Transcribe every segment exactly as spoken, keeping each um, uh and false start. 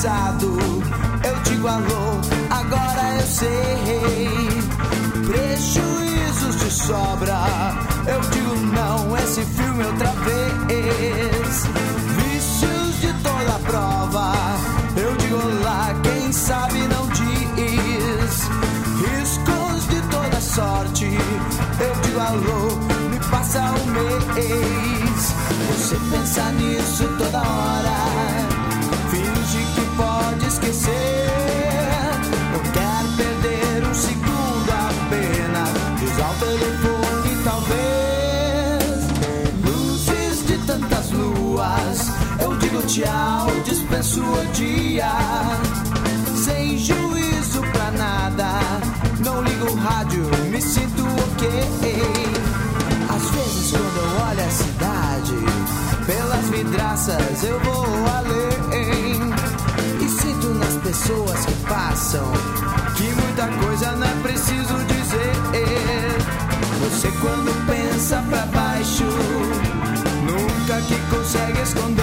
enguiçado. Eu digo alô, agora eu sei. Prejuízos de sobra, eu digo não, esse filme outra vez. Vícios de toda prova, eu digo lá, quem sabe não diz. Riscos de toda sorte, eu digo alô, me passa um mês. Você pensa nisso toda hora, finge que pode esquecer. Não quer perder um segundo apenas, usar o telefone talvez. Luzes de tantas luas, eu digo tchau, dispenso o dia. Sem juízo pra nada, não ligo o rádio, me sinto ok. Às vezes quando eu olho a cidade, pelas vidraças eu vou além. E sinto nas pessoas que passam que muita coisa não é preciso dizer. Você quando pensa pra baixo, nunca que consegue esconder.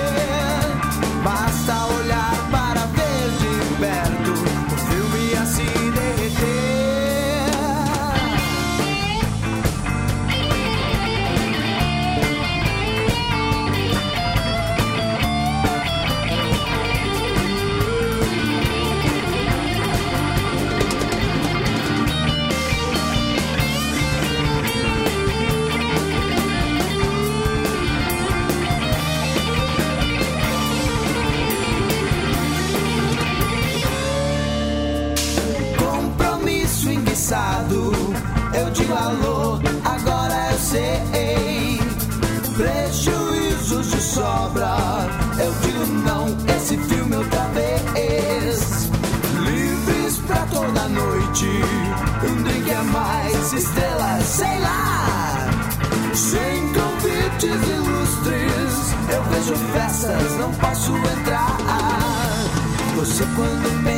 Basta olhar para ver de perto o filme a se derreter. Eu digo alô, agora eu sei. Prejuízos de sobra, eu digo não, esse filme outra vez. Livres pra toda noite, um drink a mais, estrelas, sei lá. Sem convites ilustres, eu vejo festas, não posso entrar. Você quando me